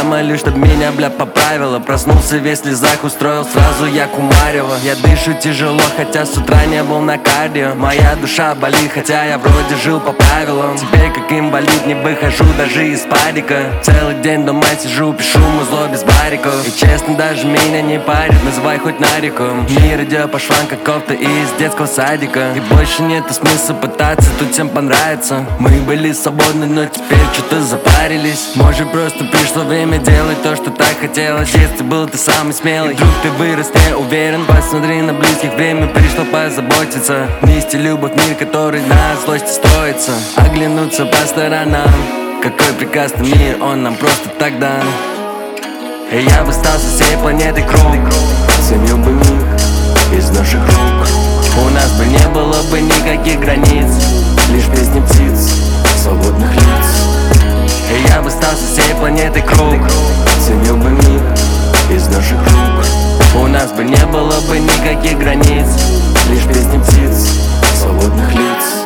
молюсь, чтоб меня, бля, поправило. Проснулся весь в слезах, устроил сразу я кумарева. Я дышу тяжело, хотя с утра не был на кардио. Моя душа болит, хотя я вроде жил по правилам. Теперь как инвалид не выхожу даже из парика. Целый день дома сижу, пишу музло без бариков. И честно, даже меня не парит, называй хоть нариком. Мир идет по швам, как кофта из детского садика. И больше нету смысла пытаться, тут всем понравится. Мы были свободны, но теперь что-то запарились. Может, просто пришло время делать то, что так хотелось. В детстве был ты самый смелый, и вдруг ты вырос, не уверен. Посмотри на близких, время пришло позаботиться. Нести любовь в мир, который на злости строится. Оглянуться по сторонам, какой прекрасный мир, он нам просто так дан. И я бы стал со всей планеты круг, ценил бы миг из наших рук. У нас бы не было бы никаких границ, лишь песни птиц, свободных лиц. И я бы стал со всей планеты круг, ценил бы миг из наших рук. У нас бы не было бы никаких границ, лишь песни птиц, свободных лиц.